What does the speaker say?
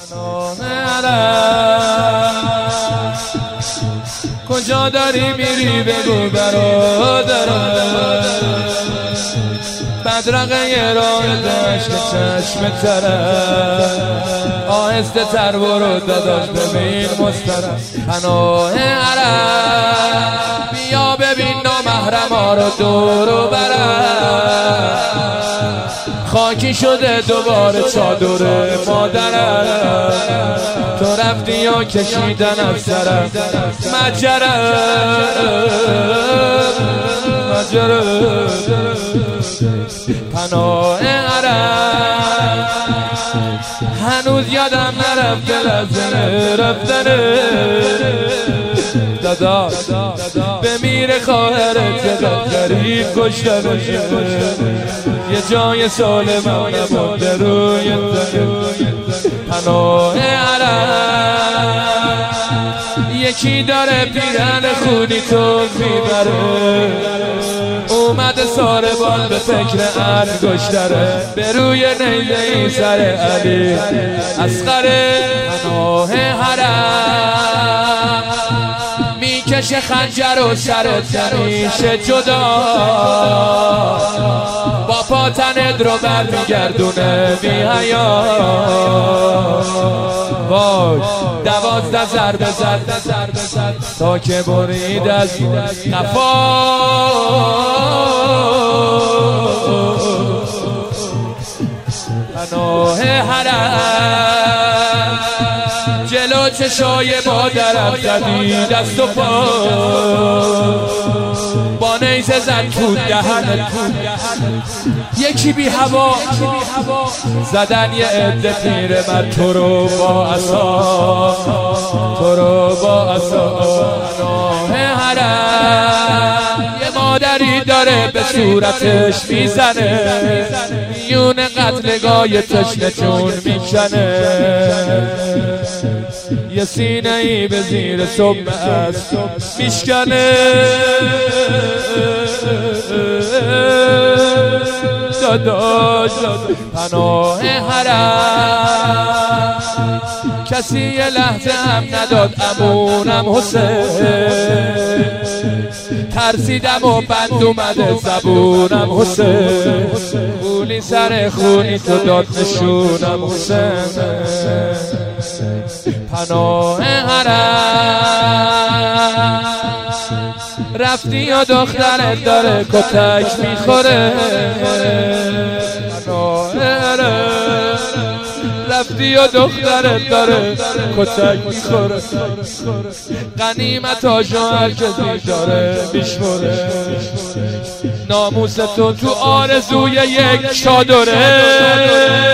کجا داری میری بگو برادرم، بدرقه راه دشت چشم ترم، آهسته تر برو داداش ببین مسترم. پناه عرب بیا ببین نامحرما رو دور و برم، خاکی شده دوباره چادر مادرم، تو رفتی یا کشیدن از سرم مجرم. پناه عرب هنوز یادم نرفته لحظه رفتنه، دادا بمیره خواهرت چقدر غریب کشتنه، یه جای سالمم نمونده روی زمین. پناه عرب یکی داره پیرن خونی تو میبره، اومده ساربان به فکر انگشتره، به روی نیزه ای سر علی اصغره. پناه حرم میکشه خنجر و سرت نمیشه جدا، با پا تنت رو برمیگردونه بی حیا. وای 12 ضربه زد تا که برید از قفا، پناه حرم جلو چشای مادرم زدی دست و پا، با نیزه زد تو دهنت، یکی بی هوا زدن یه عده پیرمرد تو رو با عصا، تو رو با عصا. پناه حرم یه مادری داره به صورتش میزنه، میون قتلگاه تشنه چون میکنه، یه سینه ای به زیر صبح است میشکنه. داداش پناه حرم کسی یه لحظه هم نداد امونم حسین، ترسیدم و بند اومده زبونم حسین، بولی سر خونی تو داد نشونم حسین. پناه حرم رفتی یا دخترت داره کتک میخوره، پناه حرم رفتی یا دخترت داره کتک میخوره، غنیمت هاشو هر کسی داره میشموره، ناموس تو آرزوی یک چادره.